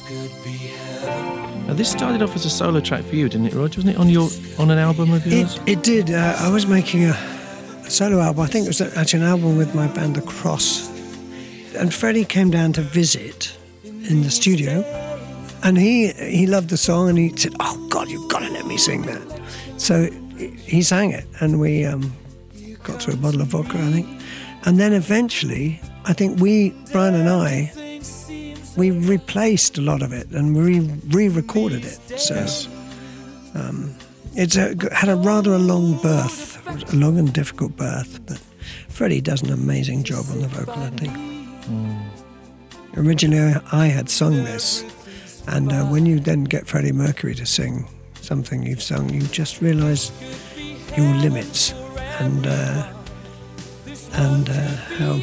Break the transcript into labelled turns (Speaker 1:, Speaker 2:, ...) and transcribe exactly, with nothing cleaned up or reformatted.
Speaker 1: Now, this started off as a solo track for you, didn't it, Roger? Wasn't it on your on an album of yours?
Speaker 2: It, it did. Uh, I was making a, a solo album. I think it was actually an album with my band, The Cross. And Freddie came down to visit in the studio, and he he loved the song, and he said, "Oh God, you've got to let me sing that." So he sang it, and we um, got through a bottle of vodka, I think. And then eventually, I think we, Brian and I, we replaced a lot of it and re re-recorded it. So
Speaker 1: yes.
Speaker 2: um, it's a, had a rather a long birth, a long and difficult birth. But Freddie does an amazing job on the vocal, I think. Mm. Originally, I had sung this, and uh, when you then get Freddie Mercury to sing something you've sung, you just realise your limits and uh, and uh, how